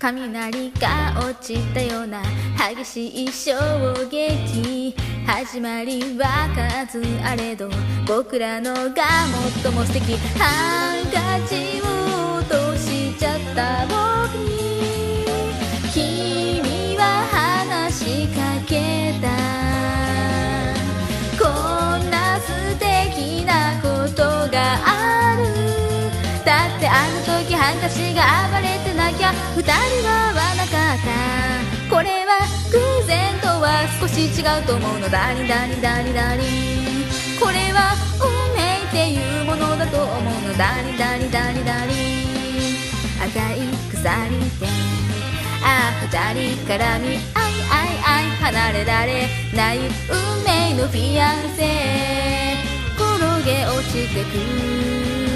雷が落ちたような激しい衝撃、始まりは数あれど僕らのが最も素敵。ハンカチを落としちゃった僕に君は話しかけた。こんな素敵なことがある。だってあの時ハンカチが暴れてなきゃ二人は合わなかった。これは偶然とは少し違うと思うの。ダリダリダリダリ、これは運命っていうものだと思うの。ダリダリダリダリ、赤い鎖で二人絡み合い合い離れられない運命のフィアンセ、転げ落ちてく